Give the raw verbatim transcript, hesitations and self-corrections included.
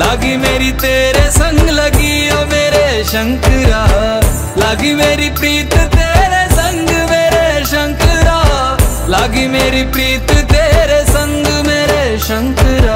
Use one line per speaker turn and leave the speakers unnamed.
लागी मेरी तेरे संग लगी ओ मेरे शंकरा, लागी मेरी प्रीत तेरे संग मेरे शंकरा, लागी मेरी प्रीत तेरे संग मेरे शंकरा।